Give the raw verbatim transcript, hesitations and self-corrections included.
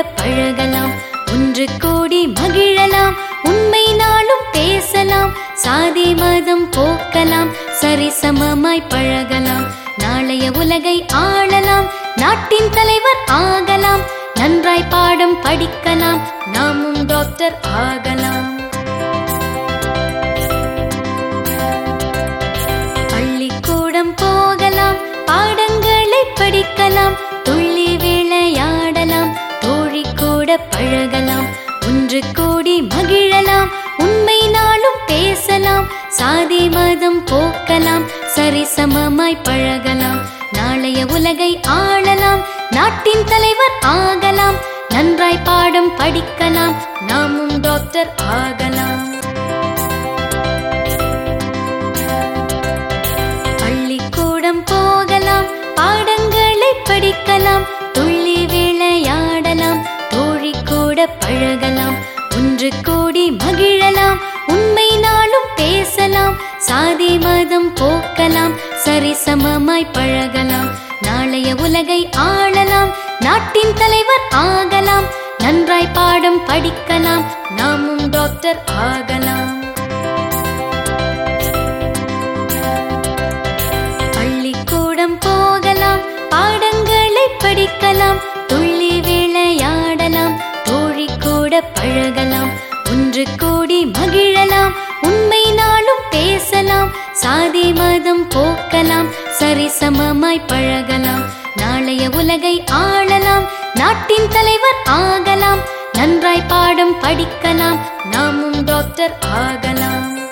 பழகலாம், ஒன்று கூடி மகிழலாம், உண்மை நாளும் பேசலாம், சாதி மதம் போக்கலாம், சரிசமமாய் பழகலாம், நாளைய உலகை ஆளலாம், நாட்டின் தலைவர் ஆகலாம், நன்றாய் பாடம் படிக்கலாம், நாமும் டாக்டர் ஆகலாம். பள்ளிக்கூடம் போகலாம், பாடங்களை படிக்கலாம், துள்ளி விளையாடலாம், தோழி கூட பழகலாம், ஒன்று கூடி மகிழலாம், உண்மை நாளும் பேசலாம், சாதி மதம் போக்கலாம், சரிசமமாய் பழகலாம், நாளைய உலகை ஆளலாம், நாட்டின் தலைவர் ஆகலாம், நன்றாய் பாடம் படிக்கலாம், நாமும் டாக்டர் ஆகலாம். பள்ளிக்கூடம் போகலாம், பாடங்களை படிக்கலாம், துள்ளி விளையாடலாம், தோழி கூட பழகலாம், ஒன்று கூடி மகிழலாம், உண்மை நாளும் பேசலாம், சாதி மதம் போக்கலாம், சரிசமமாய் பழகலாம், நாளைய உலகை ஆளலாம், நாட்டின் தலைவர் ஆகலாம், நன்றாய் பாடம் படிக்கலாம், நாமும் டாக்டர் ஆகலாம். பள்ளிக்கூடம் போகலாம், பாடங்களை படிக்கலாம், துள்ளி விளையாடலாம், தோழி கூட பழகலாம், ஒன்று கூடி மகிழலாம், உண்மை நாளும் பேசலாம், சாதி மதம் போக்கலாம், சரிசமமாய் பழகலாம், நாளைய உலகை ஆளலாம், நாட்டின் தலைவர் ஆகலாம், நன்றாய் பாடம் படிக்கலாம், நாமும் டாக்டர் ஆகலாம்.